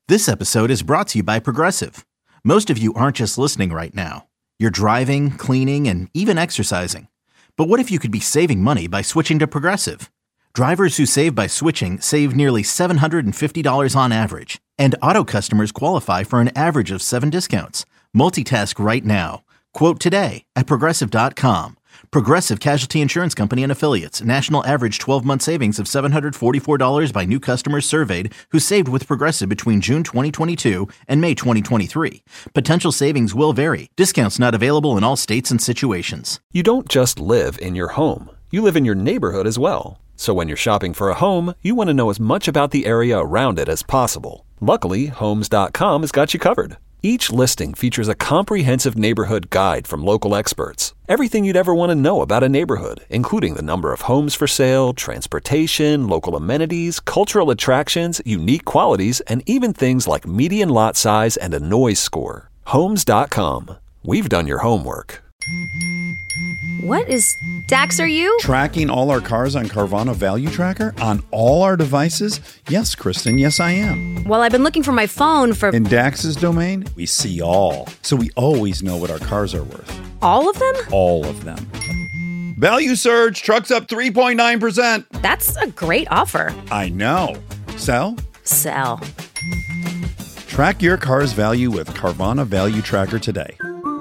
This episode is brought to you by Progressive. Most of you aren't just listening right now. You're driving, cleaning, and even exercising. But what if you could be saving money by switching to Progressive? Drivers who save by switching save nearly $750 on average. And auto customers qualify for an average of 7 discounts. Multitask right now. Quote today at Progressive.com. Progressive Casualty Insurance Company and Affiliates. National average 12-month savings of $744 by new customers surveyed who saved with Progressive between June 2022 and May 2023. Potential savings will vary. Discounts not available in all states and situations. You don't just live in your home. You live in your neighborhood as well. So when you're shopping for a home, you want to know as much about the area around it as possible. Luckily, Homes.com has got you covered. Each listing features a comprehensive neighborhood guide from local experts. Everything you'd ever want to know about a neighborhood, including the number of homes for sale, transportation, local amenities, cultural attractions, unique qualities, and even things like median lot size and a noise score. Homes.com. We've done your homework. What is Dax, are you? Tracking all our cars on Carvana Value Tracker on all our devices? Yes, Kristen, yes I am. Well, I've been looking for my phone for... In Dax's domain, we see all. So we always know what our cars are worth. All of them? All of them. Value surge, trucks up 3.9%. That's a great offer. I know. Sell? Sell. Track your car's value with Carvana Value Tracker today.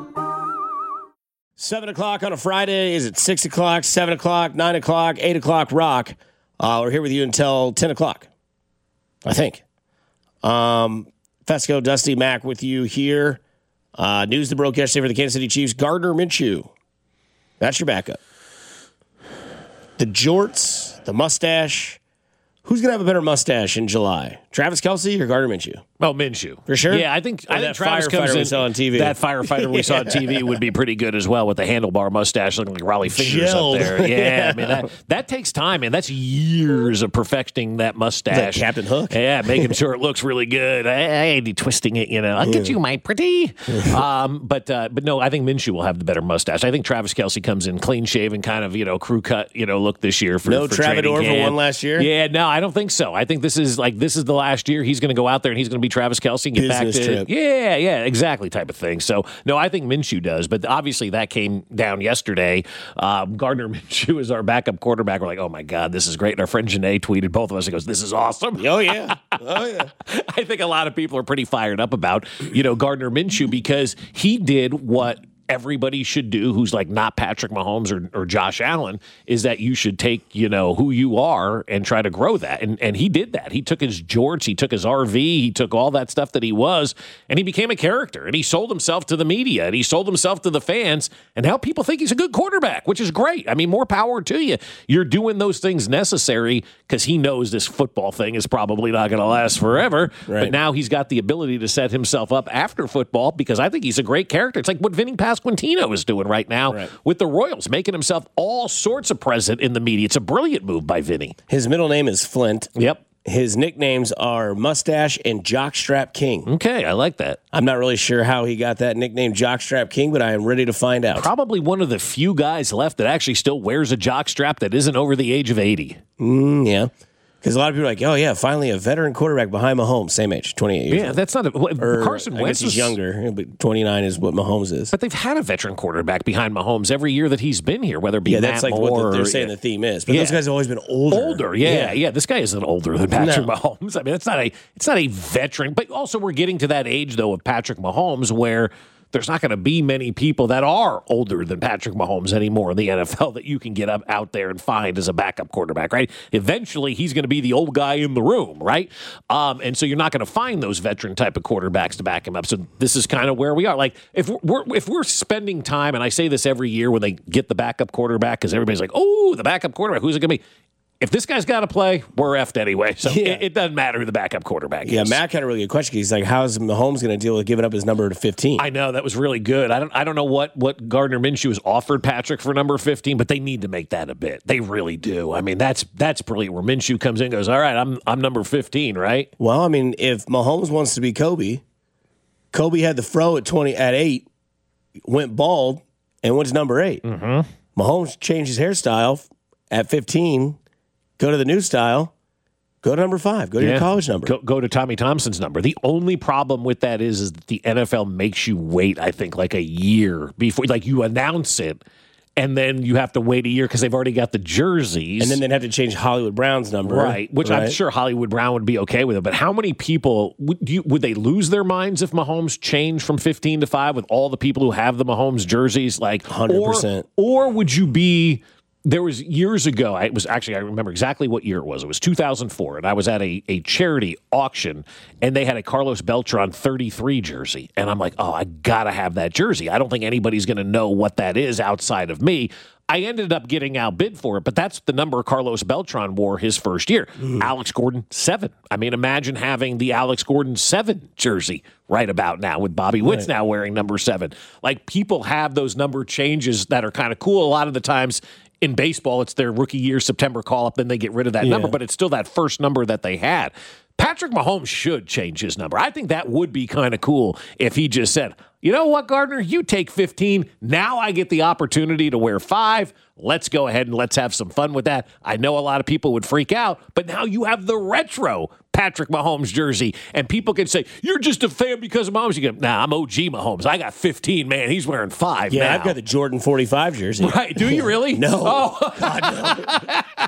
7 o'clock on a Friday. Is it 6 o'clock, 7 o'clock, 9 o'clock, 8 o'clock rock? We're here with you until 10 o'clock, I think. Fesco, Dusty, Mac with you here. News that broke yesterday for the Kansas City Chiefs. Gardner Minshew. That's your backup. The jorts, the mustache. Who's going to have a better mustache in July? Travis Kelce or Gardner Minshew? Oh, Minshew. For sure? Yeah, I think Travis comes in. We saw on TV. That firefighter we saw on TV would be pretty good as well with the handlebar mustache looking like Raleigh Fingers Gelled. up there. Yeah, I mean, that takes time, man. That's years of perfecting that mustache. Is that Captain Hook? Yeah, making sure it looks really good. Hey, twisting it, I'll get you, my pretty. But no, I think Minshew will have the better mustache. I think Travis Kelce comes in clean-shaven, kind of, crew cut, look this year for Travador for one last year? Yeah, no, I don't think so. I think this is the last year he's going to go out there and he's going to be Travis Kelce and get Business back to trip. Yeah, exactly type of thing. So no, I think Minshew does, but obviously that came down yesterday. Gardner Minshew is our backup quarterback. We're like, oh my God, this is great. And our friend Janae tweeted both of us and goes, this is awesome. Oh yeah, oh yeah. I think a lot of people are pretty fired up about Gardner Minshew because he did what everybody should do who's like not Patrick Mahomes or Josh Allen, is that you should take, who you are and try to grow that. And he did that. He took his jorts, he took his RV, he took all that stuff that he was, and he became a character. And he sold himself to the media, and he sold himself to the fans, and now people think he's a good quarterback, which is great. I mean, more power to you. You're doing those things necessary because he knows this football thing is probably not going to last forever. Right. But now he's got the ability to set himself up after football because I think he's a great character. It's like what Vinny Pasquantino is doing right now with the Royals, making himself all sorts of present in the media. It's a brilliant move by Vinny. His middle name is Flint. Yep. His nicknames are Mustache and Jockstrap King. Okay, I like that. I'm not really sure how he got that nickname Jockstrap King, but I am ready to find out. Probably one of the few guys left that actually still wears a jockstrap that isn't over the age of 80. Yeah. Because a lot of people are like, oh, yeah, finally a veteran quarterback behind Mahomes, same age, 28 years old. Yeah, that's not Carson I Wentz guess he's younger, but 29 is what Mahomes is. But they've had a veteran quarterback behind Mahomes every year that he's been here, whether it be that's Matt like Moore what they're saying the theme is. But those guys have always been older. Yeah. This guy isn't older than Patrick Mahomes. I mean, it's not a veteran. But also we're getting to that age, though, of Patrick Mahomes where there's not going to be many people that are older than Patrick Mahomes anymore in the NFL that you can get up out there and find as a backup quarterback, right? Eventually, he's going to be the old guy in the room, right? And so you're not going to find those veteran type of quarterbacks to back him up. So this is kind of where we are. Like if we're spending time, and I say this every year when they get the backup quarterback, because everybody's like, oh, the backup quarterback, who's it going to be? If this guy's got to play, we're effed anyway. So it doesn't matter who the backup quarterback is. Yeah, Mac had a really good question. He's like, how's Mahomes going to deal with giving up his number to 15? I know, that was really good. I don't know what Gardner Minshew has offered Patrick for number 15, but they need to make that a bit. They really do. I mean, that's brilliant where Minshew comes in and goes, all right, I'm number 15, right? Well, I mean, if Mahomes wants to be Kobe had the fro at 8, went bald, and went to number 8. Mm-hmm. Mahomes changed his hairstyle at 15, go to the new style, Go to number 5. Go to your college number. Go to Tommy Thompson's number. The only problem with that is that the NFL makes you wait, I think, like a year before. Like, you announce it, and then you have to wait a year because they've already got the jerseys. And then they'd have to change Hollywood Brown's number. Right, which I'm sure Hollywood Brown would be okay with it. But how many people, would they lose their minds if Mahomes changed from 15 to 5 with all the people who have the Mahomes jerseys? Like 100%. Or would you be... There was years ago, I remember exactly what year it was. It was 2004, and I was at a charity auction, and they had a Carlos Beltran 33 jersey. And I'm like, oh, I got to have that jersey. I don't think anybody's going to know what that is outside of me. I ended up getting outbid for it, but that's the number Carlos Beltran wore his first year. Alex Gordon, 7. I mean, imagine having the Alex Gordon 7 jersey right about now with Bobby Witts now wearing number 7. Like, people have those number changes that are kind of cool. A lot of the times in baseball, it's their rookie year September call-up, then they get rid of that number, but it's still that first number that they had. Patrick Mahomes should change his number. I think that would be kind of cool if he just said, you know what, Gardner, you take 15. Now I get the opportunity to wear 5. Let's go ahead and let's have some fun with that. I know a lot of people would freak out, but now you have the retro Patrick Mahomes jersey, and people can say, you're just a fan because of Mahomes. You go, nah, I'm OG Mahomes. I got 15, man. He's wearing 5 now. Yeah, I've got the Jordan 45 jersey. Right. Do you really? No. Oh. God, no.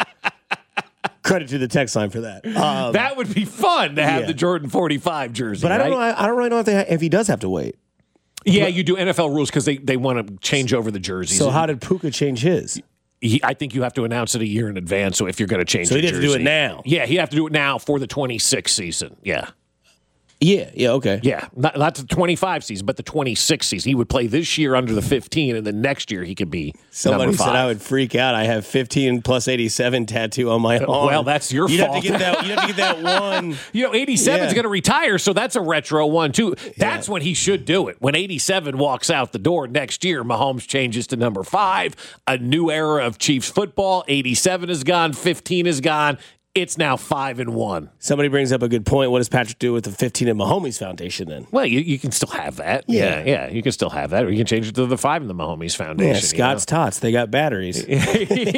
Credit to the text line for that. That would be fun to have the Jordan 45 jersey. But I don't know. I don't really know if he does have to wait. Yeah, you do NFL rules because they want to change over the jerseys. So how did Puka change his? I think you have to announce it a year in advance. So if you're going to change, so he'd have to do it now. Yeah, he'd have to do it now for the 26th season. Yeah. Yeah, okay. Yeah, not the 25 season, but the 26 season. He would play this year under the 15, and then next year he could be Somebody number 5. said I would freak out. I have 15 plus 87 tattoo on my arm. Well, that's your fault. fault. You'd have to get that one. 87 is going to retire, so that's a retro one, too. That's when he should do it. When 87 walks out the door next year, Mahomes changes to number 5. A new era of Chiefs football. 87 is gone. 15 is gone. It's now 5-1. Somebody brings up a good point. What does Patrick do with the 15 in Mahomes Foundation then? Well, you can still have that. Yeah, you can still have that. Or you can change it to the 5 in the Mahomes Foundation. Yeah, Scott's Tots. They got batteries. They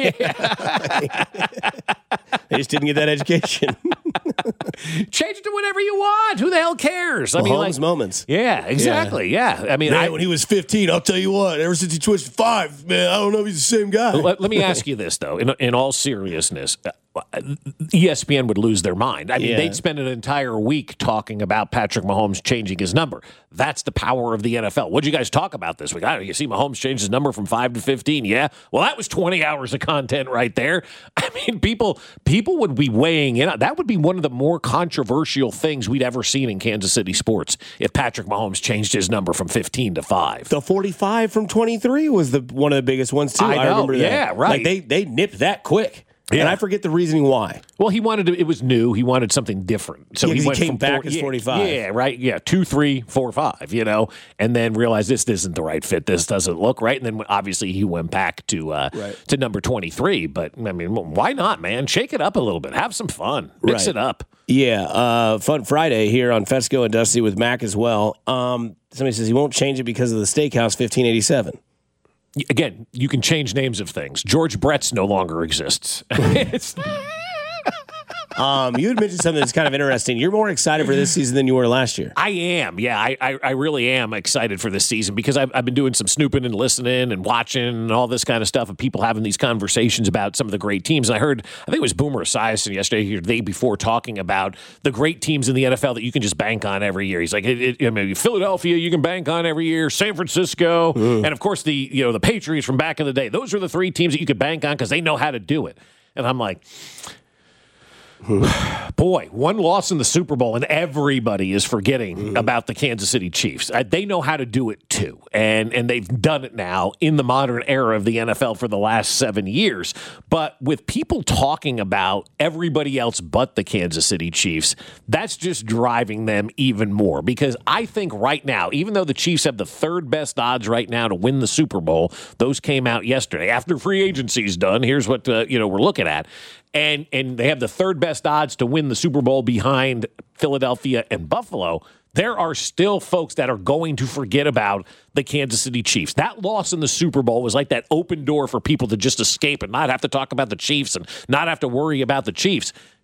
just didn't get that education. Change it to whatever you want. Who the hell cares? I mean, Mahomes moments. Yeah, exactly. Yeah. I mean, when he was 15, I'll tell you what, ever since he twitched 5, man, I don't know if he's the same guy. Let me ask you this, though. In all seriousness, ESPN would lose their mind. I mean, they'd spend an entire week talking about Patrick Mahomes changing his number. That's the power of the NFL. What'd you guys talk about this week? I don't know, you see Mahomes change his number from 5 to 15. Yeah. Well, that was 20 hours of content right there. I mean, people would be weighing in. That would be one of the more controversial things we'd ever seen in Kansas City sports if Patrick Mahomes changed his number from 15 to 5. The 45 from 23 was one of the biggest ones, too. I remember that. Yeah, right. Like they nipped that quick. Yeah. And I forget the reasoning why. Well, he wanted it was new. He wanted something different. So he went came from back as 45. Yeah, right. Yeah, 2, 3, 4, 5, and then realized this isn't the right fit. This doesn't look right. And then obviously he went back to number 23. But I mean, why not, man? Shake it up a little bit. Have some fun. Mix it up. Yeah. Fun Friday here on Fesco and Dusty with Mac as well. Somebody says he won't change it because of the Steakhouse 1587. Again, you can change names of things. George Brett's no longer exists. You had mentioned something that's kind of interesting. You're more excited for this season than you were last year. I am. Yeah, I really am excited for this season because I've been doing some snooping and listening and watching and all this kind of stuff and people having these conversations about some of the great teams. And I think it was Boomer Esiason yesterday or the day before talking about the great teams in the NFL that you can just bank on every year. He's like, Philadelphia, you can bank on every year, San Francisco, and of course the Patriots from back in the day. Those are the 3 teams that you could bank on because they know how to do it. And I'm like, boy, one loss in the Super Bowl and everybody is forgetting about the Kansas City Chiefs. They know how to do it too, and they've done it now in the modern era of the NFL for the last 7 years. But with people talking about everybody else but the Kansas City Chiefs, that's just driving them even more because I think right now, even though the Chiefs have the 3rd best odds right now to win the Super Bowl, those came out yesterday. After free agency is done, here's what we're looking at. And they have the 3rd best odds to win the Super Bowl behind Philadelphia and Buffalo. There are still folks that are going to forget about the Kansas City Chiefs. That loss in the Super Bowl was like that open door for people to just escape and not have to talk about the Chiefs and not have to worry about the Chiefs.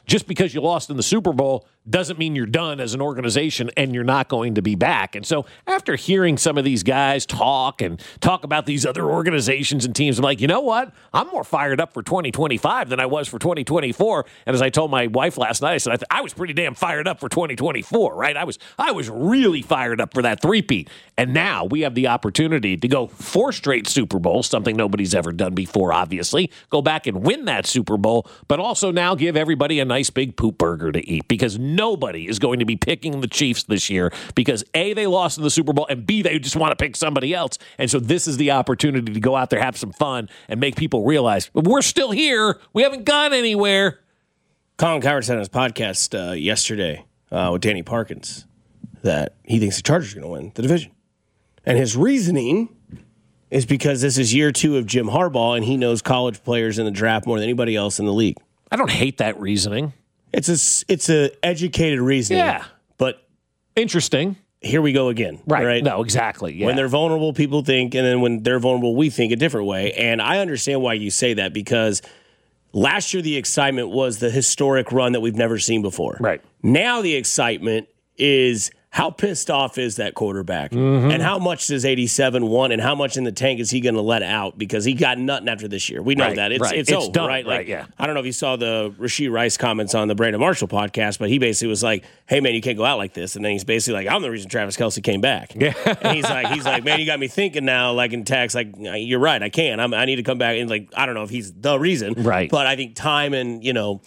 Just because you lost in the Super Bowl doesn't mean you're done as an organization and you're not going to be back. And so after hearing some of these guys talk about these other organizations and teams, I'm like, you know what? I'm more fired up for 2025 than I was for 2024. And as I told my wife last night, I said, I was pretty damn fired up for 2024, right? I was really fired up for that three-peat. And now we have the opportunity to go 4 straight Super Bowls, something nobody's ever done before, obviously. Go back and win that Super Bowl, but also now give everybody a nice big poop burger to eat, because nobody is going to be picking the Chiefs this year because A, they lost in the Super Bowl, and B, they just want to pick somebody else. And so this is the opportunity to go out there, have some fun, and make people realize we're still here. We haven't gone anywhere. Colin Cowherd said on his podcast yesterday with Danny Parkins that he thinks the Chargers are going to win the division. And his reasoning is because this is year 2 of Jim Harbaugh, and he knows college players in the draft more than anybody else in the league. I don't hate that reasoning. It's a educated reasoning. Yeah. But interesting. Here we go again. Right. No, exactly. Yeah. When they're vulnerable, people think, and then when they're vulnerable, we think a different way. And I understand why you say that, because last year the excitement was the historic run that we've never seen before. Right. Now the excitement is how pissed off is that quarterback? And how much does 87 want, and how much in the tank is he going to let out, because he got nothing after this year. We know that. It's over, done, right? Like, yeah. I don't know if you saw the Rashee Rice comments on the Brandon Marshall podcast, but he basically was like, hey, man, you can't go out like this. And then he's basically like, I'm the reason Travis Kelce came back. Yeah. And he's like, man, you got me thinking now, like in text, like, you're right, I can't. I need to come back. And like, I don't know if he's the reason. Right. But I think time and,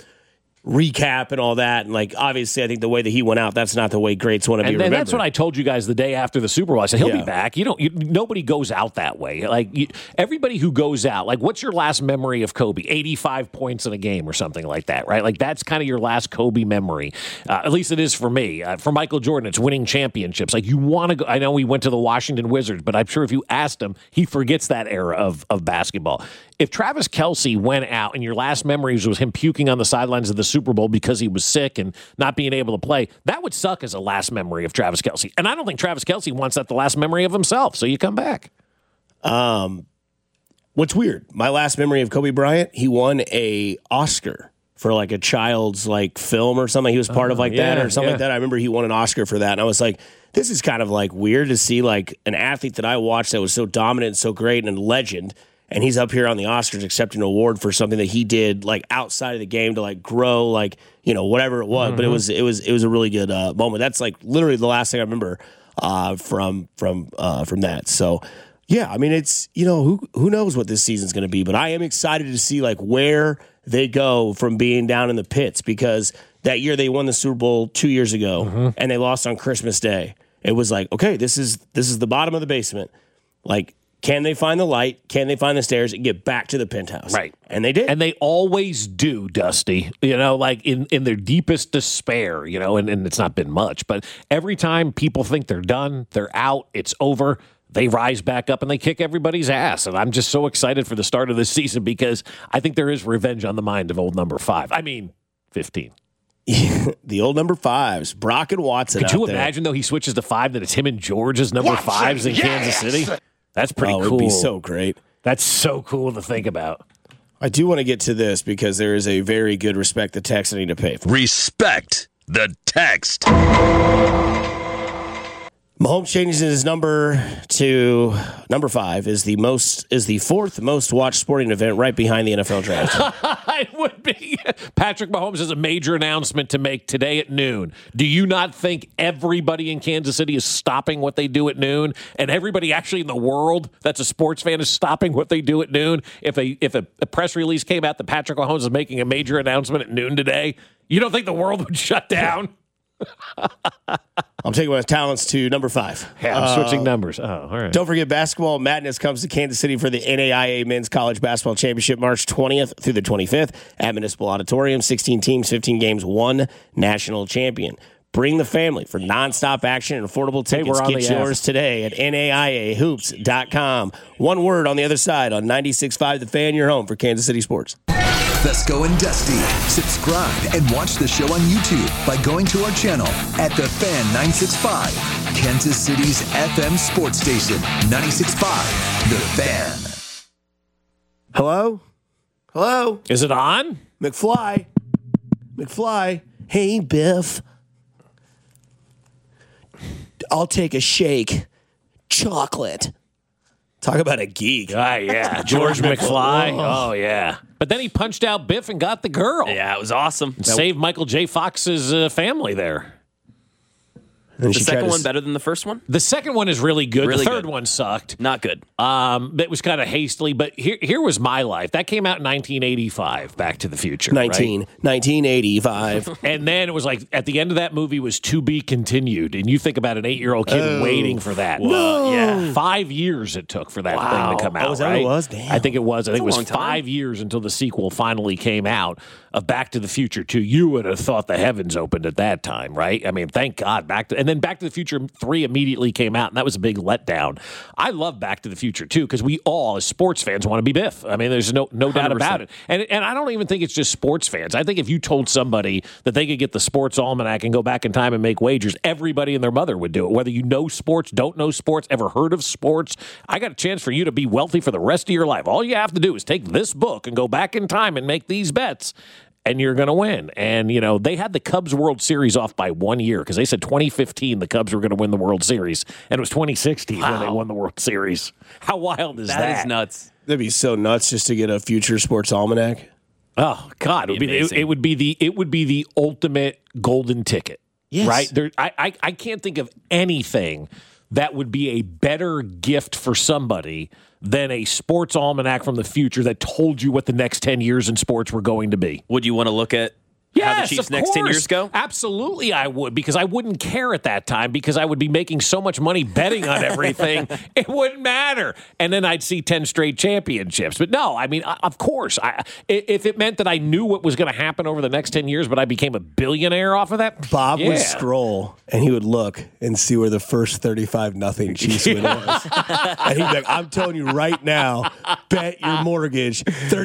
recap and all that, and like obviously I think the way that he went out, that's not the way greats want to be remembered. And that's what I told you guys the day after the Super Bowl. I said he'll be back. Nobody goes out that way. Like everybody who goes out, like what's your last memory of Kobe? 85 points in a game or something like that, right? Like that's kind of your last Kobe memory. At least it is for me. For Michael Jordan, it's winning championships. Like you want to go. I know he went to the Washington Wizards, but I'm sure if you asked him, he forgets that era of basketball. If Travis Kelce went out and your last memories was him puking on the sidelines of the Super Bowl because he was sick and not being able to play, that would suck as a last memory of Travis Kelce. And I don't think Travis Kelce wants that the last memory of himself. So you come back. What's weird, my last memory of Kobe Bryant, he won a Oscar for like a child's like film or something. He was part of like that or something like that. I remember he won an Oscar for that. And I was like, this is kind of like weird to see like an athlete that I watched that was so dominant and so great and a legend, and he's up here on the Oscars accepting an award for something that he did like outside of the game to like grow, like, whatever it was. But it was a really good moment. That's like literally the last thing I remember from that. So yeah, I mean, it's, who knows what this season's going to be, but I am excited to see like where they go from being down in the pits, because that year they won the Super Bowl 2 years ago and they lost on Christmas Day. It was like, okay, this is the bottom of the basement. Like, can they find the light? Can they find the stairs and get back to the penthouse? Right. And they did. And they always do, Dusty, like in their deepest despair, and it's not been much, but every time people think they're done, they're out, it's over, they rise back up and they kick everybody's ass. And I'm just so excited for the start of this season, because I think there is revenge on the mind of old number 5. I mean, 15. The old number 5s, Brock and Watson. Could you imagine, though, he switches to 5, that it's him and George as number 5s in Kansas City? That's pretty cool. It would be so great. That's so cool to think about. I do want to get to this, because there is a very good respect the text I need to pay for. Respect the text. Mahomes changes his number to number 5, is the 4th most watched sporting event, right behind the NFL draft. It would be. Patrick Mahomes has a major announcement to make today at noon. Do you not think everybody in Kansas City is stopping what they do at noon, and everybody actually in the world that's a sports fan is stopping what they do at noon? If a press release came out that Patrick Mahomes is making a major announcement at noon today, you don't think the world would shut down? I'm taking my talents to number 5. Yeah, I'm switching numbers. Oh, all right. Don't forget, Basketball Madness comes to Kansas City for the NAIA Men's College Basketball Championship, March 20th through the 25th at Municipal Auditorium. 16 teams, 15 games, 1 national champion. Bring the family for nonstop action and affordable tickets. Get yours today at NAIAHoops.com. One word on the other side on 96.5 The Fan, your home for Kansas City sports. Fesco and Dusty. Subscribe and watch the show on YouTube by going to our channel at The Fan 965, Kansas City's FM sports station. 96.5 The Fan. Hello? Hello? Is it on? McFly. McFly, hey, Biff. I'll take a shake. Chocolate. Talk about a geek. Yeah. George McFly. Oh, yeah. But then he punched out Biff and got the girl. Yeah, it was awesome. And saved Michael J. Fox's family there. The second one better than the first one? The second one is really good. Really the third good. one sucked. Not good. It was kind of hastily, but here was my life. That came out in 1985, Back to the Future. 1985. And then it was like, at the end of that movie was to be continued. And you think about an 8-year-old kid waiting for that. No. Yeah. 5 years it took for that thing to come out, is that right? what it was? Damn. I think it was. I think it was a long time. 5 years until the sequel finally came out of Back to the Future 2. You would have thought the heavens opened at that time, right? I mean, thank God. And then Back to the Future 3 immediately came out, and that was a big letdown. I love Back to the Future 2 because we all, as sports fans, want to be Biff. I mean, there's no doubt about it. And I don't even think it's just sports fans. I think if you told somebody that they could get the sports almanac and go back in time and make wagers, everybody and their mother would do it. Whether you know sports, don't know sports, ever heard of sports, I got a chance for you to be wealthy for the rest of your life. All you have to do is take this book and go back in time and make these bets, and you're going to win. And, you know, they had the Cubs World Series off by 1 year because they said 2015 the Cubs were going to win the World Series, and it was 2016 when they won the World Series. How wild is that? That is nuts. That'd be so nuts just to get a future sports almanac. Oh God, it would be the ultimate golden ticket. Yes. Right? I can't think of anything that would be a better gift for somebody than a sports almanac from the future that told you what the next 10 years in sports were going to be. Would you want to look at how the Chiefs' next 10 years go? Absolutely, I would, because I wouldn't care at that time because I would be making so much money betting on everything, it wouldn't matter. And then I'd see 10 straight championships. But no, I mean, of course, if it meant that I knew what was going to happen over the next 10 years, but I became a billionaire off of that, Bob would scroll, and he would look and see where the first 35-0 Chiefs win was. And he'd be like, I'm telling you right now, bet your mortgage,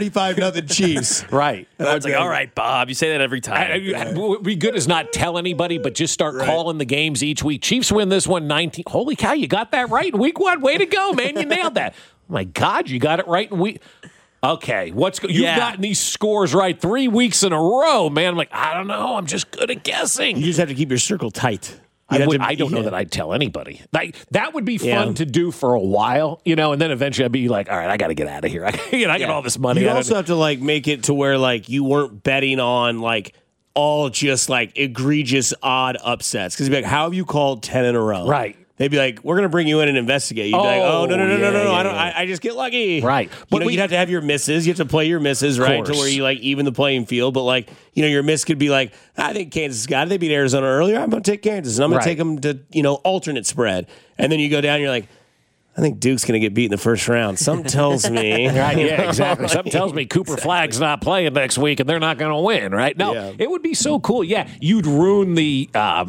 35-0 Chiefs. Right. And I was like, all right, Bob, you say that every time. What would be good is not tell anybody, but just start calling the games each week. Chiefs win this one 19. Holy cow, you got that right in week 1. Way to go, man. You nailed that. Oh my God, you got it right in week. Okay, you've gotten these scores right 3 weeks in a row, man. I'm like, I don't know. I'm just good at guessing. You just have to keep your circle tight. I don't know that I'd tell anybody. That would be fun to do for a while, you know, and then eventually I'd be like, all right, I got to get out of here. I got all this money. You also have to like make it to where like you weren't betting on like all just like egregious odd upsets. Because you'd be like, how have you called 10 in a row? Right. They'd be like, we're going to bring you in and investigate. You'd be like, oh, no. I just get lucky. Right. But you'd have to have your misses. You have to play your misses, right? To where you like even the playing field. But like, you know, your miss could be like, I think Kansas got it. They beat Arizona earlier. I'm going to take Kansas. And I'm going to take them to, you know, alternate spread. And then you go down and you're like, I think Duke's going to get beat in the first round. Something tells me. Right, yeah, exactly. Something tells me Cooper Flagg's not playing next week and they're not going to win, right? No, it would be so cool. Yeah, you'd ruin the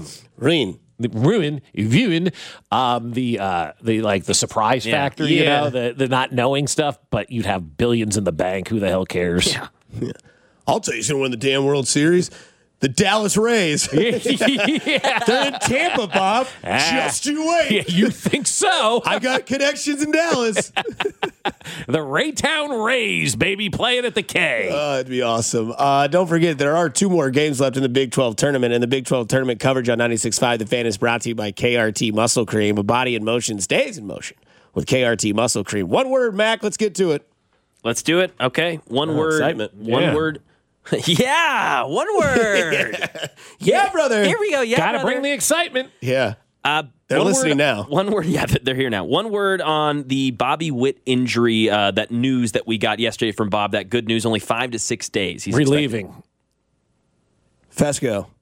the surprise factor, you know, the not knowing stuff, but you'd have billions in the bank. Who the hell cares? Yeah. I'll tell you who's going to win the damn World Series. The Dallas Rays. They're in Tampa, Bob. Just you wait. Yeah, you think so? I got connections in Dallas. The Raytown Rays, baby, playing at the K. It'd be awesome. Don't forget, there are 2 more games left in the Big 12 tournament, and the Big 12 tournament coverage on 96.5 The Fan is brought to you by KRT Muscle Cream. A body in motion stays in motion with KRT Muscle Cream. One word, Mac. Let's get to it. Let's do it. Okay. One word. Excitement. One word. Yeah, one word. Yeah, brother. Here we go. Yeah, gotta bring the excitement. Yeah. They're listening now. One word. Yeah, they're here now. One word on the Bobby Witt injury, that news that we got yesterday from Bob, that good news, only 5 to 6 days. He's relieving. Fesco.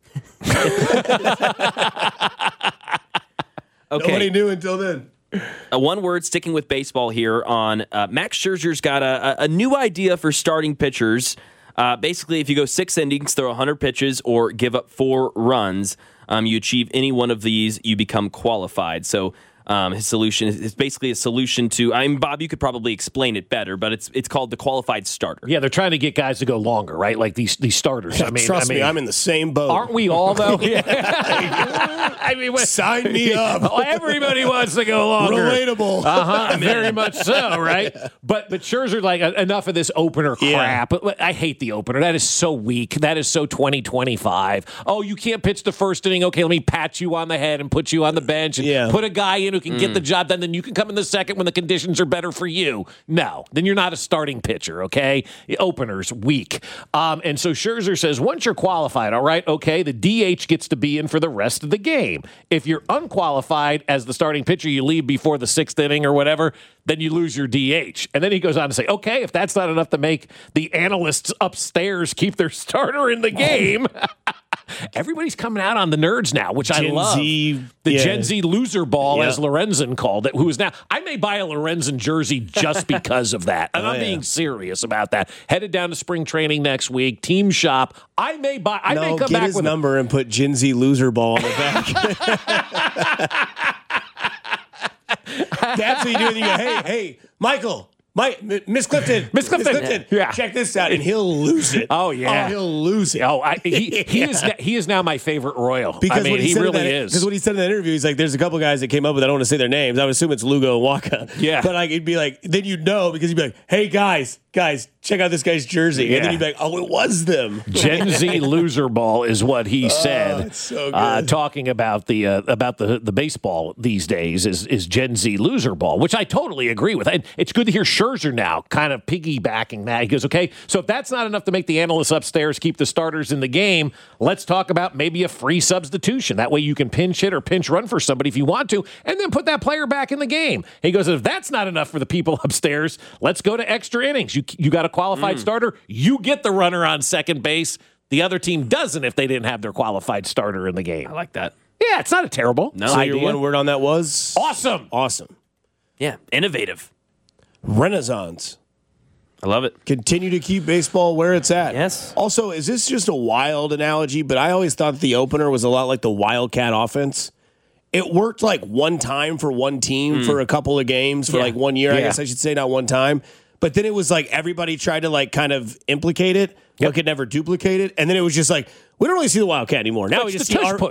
Okay. Nobody knew until then. One word, sticking with baseball here on Max Scherzer's got a new idea for starting pitchers. Basically, if you go 6 innings, throw 100 pitches, or give up 4 runs, you achieve any one of these, you become qualified. So His solution is basically a solution to. I mean, Bob, you could probably explain it better, but it's called the qualified starter. Yeah, they're trying to get guys to go longer, right? Like these starters. Trust me, I'm in the same boat. Aren't we all though? I mean, sign me up. Everybody wants to go longer. Relatable. Very much so, right? But Scherzer, like, enough of this opener crap. I hate the opener. That is so weak. That is so 2025. Oh, you can't pitch the first inning. Okay, let me pat you on the head and put you on the bench and put a guy in who can get the job done. Then you can come in the second when the conditions are better for you. No, then you're not a starting pitcher, okay? The opener's weak. And so Scherzer says, once you're qualified, all right, okay, the DH gets to be in for the rest of the game. If you're unqualified as the starting pitcher, you leave before the sixth inning or whatever, then you lose your DH. And then he goes on to say, okay, if that's not enough to make the analysts upstairs keep their starter in the game, everybody's coming out on the nerds now, which I love. Gen Z loser ball, as Lorenzen called it, who is now, I may buy a Lorenzen jersey just because of that. And I'm being serious about that. Headed down to spring training next week, team shop. I may come get back his with number and put Gen Z loser ball on the back. That's what you do. And you go, hey, Michael. Miss Clifton. Yeah. Check this out, and he'll lose it. Oh yeah, he'll lose it. Oh, he is now my favorite Royal. Because he really is. Because what he said in that interview, he's like, "There's a couple guys that came up with. I don't want to say their names. I would assume it's Lugo and Waka. Yeah, but like it'd be like then you'd know because you'd be like, hey guys, check out this guy's jersey, and then you'd be like, oh, it was them. Gen Z loser ball is what he said. It's so good. Talking about the baseball these days is Gen Z loser ball, which I totally agree with. And it's good to hear Scherzer now kind of piggybacking that. He goes, okay, so if that's not enough to make the analysts upstairs keep the starters in the game, let's talk about maybe a free substitution. That way you can pinch hit or pinch run for somebody if you want to, and then put that player back in the game. He goes, if that's not enough for the people upstairs, let's go to extra innings. You got a qualified starter, you get the runner on second base. The other team doesn't if they didn't have their qualified starter in the game. I like that. Yeah, it's not a terrible idea. Your one word on that was? Awesome. Yeah, innovative. Renaissance. I love it. Continue to keep baseball where it's at. Yes. Also, is this just a wild analogy? But I always thought the opener was a lot like the Wildcat offense. It worked like one time for one team for a couple of games for like 1 year. I guess I should say, not one time. But then it was like everybody tried to like kind of implicate it, but could never duplicate it. And then it was just like, we don't really see the Wildcat anymore. Now we just see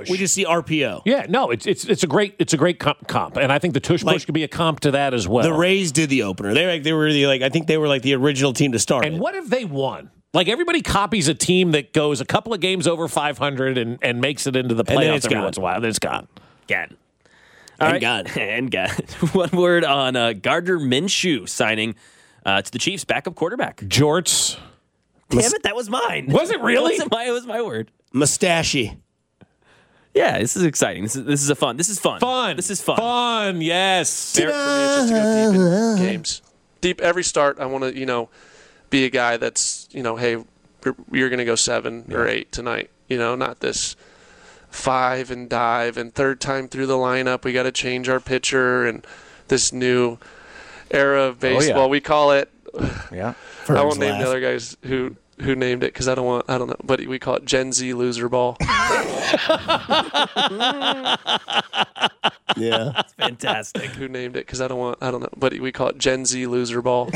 RPO. Yeah, no, it's a great comp, and I think the tush push could be a comp to that as well. The Rays did the opener. They were I think they were like the original team to start. And what if they won? Like everybody copies a team that goes a couple of games over 500 and makes it into the playoffs every once in a while. Then it's gone. Gone. And gone. One word on Gardner Minshew signing to the Chiefs, backup quarterback. Jorts. Damn it, that was mine. Was it really? It was my word. Mustachey. Yeah, this is exciting. This is fun. This is fun. Fun, yes. Derek for me is just to go deep in games. Deep every start, I want to, be a guy that's, hey, you're going to go 7 or 8 tonight. Not this 5 and dive and third time through the lineup. We got to change our pitcher and this new era of baseball. We call it. Yeah. I won't name the other guys who named it because I don't know, but we call it Gen Z loser ball. Yeah, it's fantastic. Who named it because I don't know, but we call it Gen Z loser ball.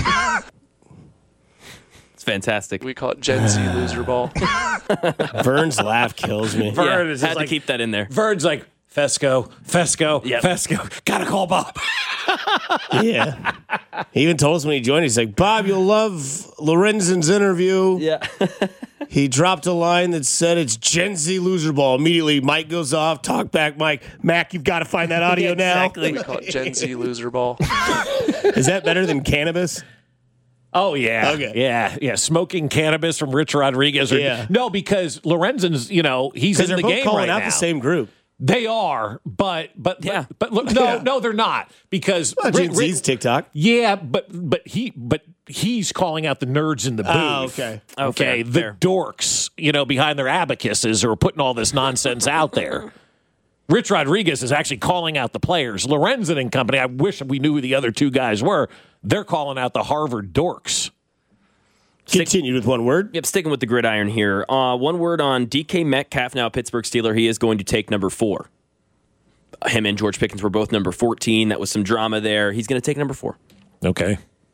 It's fantastic. We call it Gen Z loser ball. Vern's laugh kills me. Vern had to keep that in there. Vern's like, Fesco. Gotta call Bob. Yeah. He even told us when he joined, he's like, Bob, you'll love Lorenzen's interview. Yeah. He dropped a line that said it's Gen Z loser ball. Immediately, Mike goes off. Talk back, Mike. Mac, you've got to find that audio now. We call it Gen Z loser ball. Is that better than cannabis? Oh, yeah. Okay. Yeah. Smoking cannabis from Rich Rodriguez. No, because Lorenzen's, he's in the game right now. Because they're both calling out the same group. They are, but no, they're not because Gen Z's TikTok. Yeah, but he's calling out the nerds in the booth. Oh, okay. Okay, the dorks, behind their abacuses are putting all this nonsense out there. Rich Rodriguez is actually calling out the players. Lorenzen and company, I wish we knew who the other two guys were. They're calling out the Harvard dorks. Continued with one word. Yep, sticking with the gridiron here. One word on DK Metcalf, now a Pittsburgh Steeler. He is going to take number 4. Him and George Pickens were both number 14. That was some drama there. He's going to take number 4. Okay.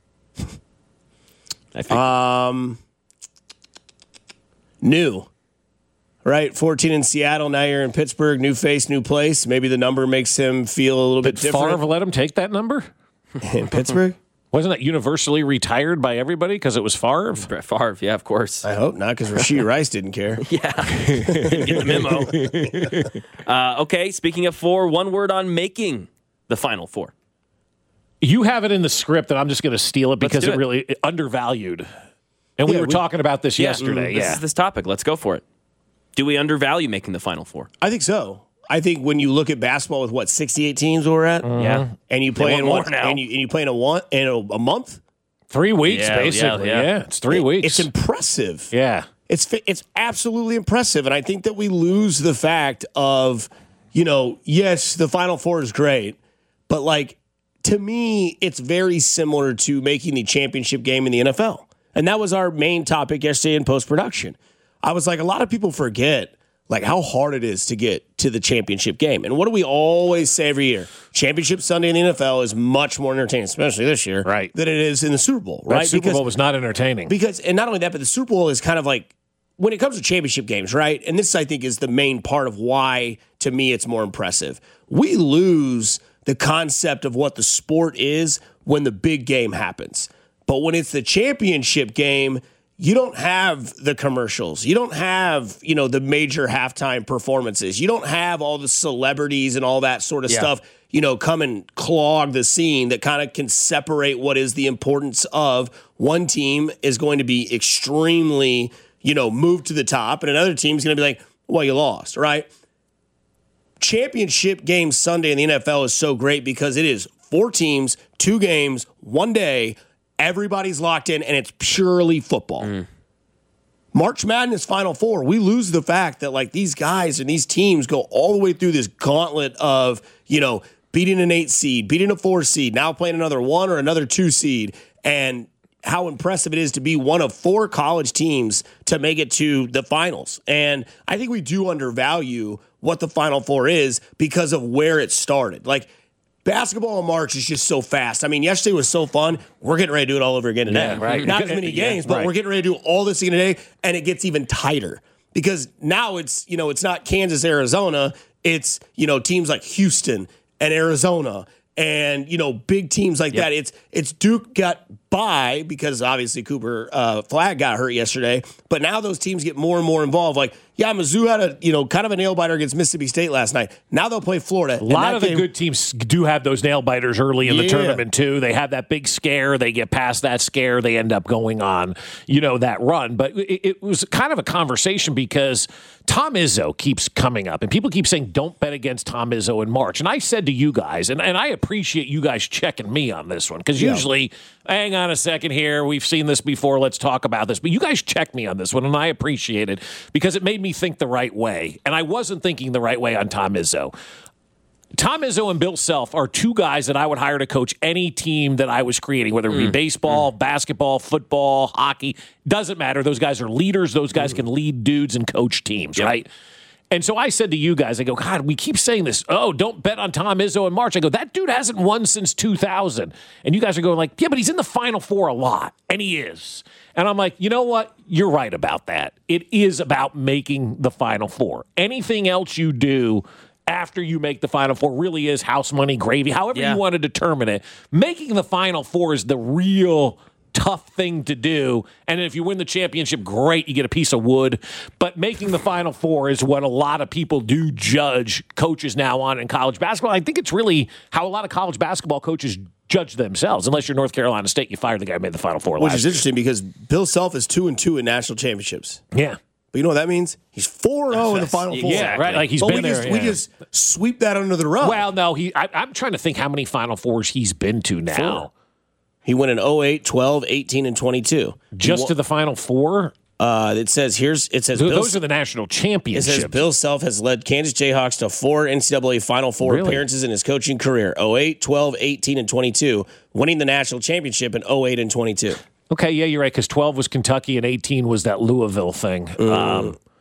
New. Right, 14 in Seattle. Now you're in Pittsburgh. New face, new place. Maybe the number makes him feel a little bit different. Favre let him take that number? In Pittsburgh? Wasn't that universally retired by everybody because it was Favre? Brett Favre, yeah, of course. I hope not, because Rashee Rice didn't care. Yeah. Get the memo. Okay, speaking of 4, one word on making the Final Four. You have it in the script, and I'm just going to steal it because it really undervalued. And we were talking about this yesterday. This is this topic. Let's go for it. Do we undervalue making the Final Four? I think so. I think when you look at basketball with 68 teams we're at, and you play in one now, and you play in a month, 3 weeks basically. Yeah, it's 3 weeks. It's impressive. Yeah, it's absolutely impressive, and I think that we lose the fact of, yes, the Final Four is great, but like to me, it's very similar to making the championship game in the NFL, and that was our main topic yesterday in post production. I was like, a lot of people forget like how hard it is to get to the championship game. And what do we always say every year? Championship Sunday in the NFL is much more entertaining, especially this year, right, than it is in the Super Bowl, right? That Super Bowl was not entertaining. And not only that, but the Super Bowl is kind of like, when it comes to championship games, right? And this, I think, is the main part of why, to me, it's more impressive. We lose the concept of what the sport is when the big game happens. But when it's the championship game, you don't have the commercials. You don't have, the major halftime performances. You don't have all the celebrities and all that sort of stuff, come and clog the scene that kind of can separate what is the importance of one team is going to be extremely, moved to the top, and another team's going to be like, well, you lost, right? Championship game Sunday in the NFL is so great because it is 4 teams, 2 games, 1 day. Everybody's locked in, and it's purely football. March Madness Final Four, we lose the fact that like these guys and these teams go all the way through this gauntlet of, beating an 8 seed, beating a 4 seed, now playing another 1 or another 2 seed, and how impressive it is to be one of 4 college teams to make it to the finals. And I think we do undervalue what the Final Four is because of where it started. Like, basketball in March is just so fast. I mean, yesterday was so fun. We're getting ready to do it all over again today. Yeah, right. Not as many games, but we're getting ready to do all this again today, and it gets even tighter because now it's, it's not Kansas, Arizona. It's, teams like Houston and Arizona and, big teams like that. It's Duke got by because obviously Cooper Flagg got hurt yesterday, but now those teams get more and more involved. Like, Mizzou had a, kind of a nail biter against Mississippi State last night. Now they'll play Florida. A lot of the good teams do have those nail biters early in the tournament too. They have that big scare. They get past that scare. They end up going on, that run. But it was kind of a conversation because Tom Izzo keeps coming up, and people keep saying, don't bet against Tom Izzo in March. And I said to you guys, and I appreciate you guys checking me on this one, because usually, hang on a second here, we've seen this before, let's talk about this. But you guys checked me on this one, and I appreciate it because it made me think the right way. And I wasn't thinking the right way on Tom Izzo. Tom Izzo and Bill Self are 2 guys that I would hire to coach any team that I was creating, whether it be baseball, basketball, football, hockey. Doesn't matter. Those guys are leaders. Those guys can lead dudes and coach teams, right? And so I said to you guys, I go, God, we keep saying this. Oh, don't bet on Tom Izzo in March. I go, that dude hasn't won since 2000. And you guys are going like, yeah, but he's in the Final Four a lot. And he is. And I'm like, you know what? You're right about that. It is about making the Final Four. Anything else you do after you make the Final Four really is house money, gravy, however you want to determine it. Making the Final Four is the real tough thing to do. And if you win the championship, great, you get a piece of wood. But making the Final Four is what a lot of people do judge coaches now on in college basketball. I think it's really how a lot of college basketball coaches judge themselves. Unless you're North Carolina State, you fired the guy who made the Final Four last year. Which is interesting because Bill Self is 2-2 in national championships. Yeah. But you know what that means? He's 4-0 in the Final Four. Yeah, right. Like he's been there. We just sweep that under the rug. Well, no, I'm trying to think how many Final Fours he's been to now. 4. He went in 08, 12, 18, and 22. Just to the Final Four? It says those are the national championships. It says Bill Self has led Kansas Jayhawks to 4 NCAA Final Four appearances in his coaching career: 08, 12, 18, and 22, winning the national championship in 08 and 22. Okay, yeah, you're right, because 12 was Kentucky and 18 was that Louisville thing.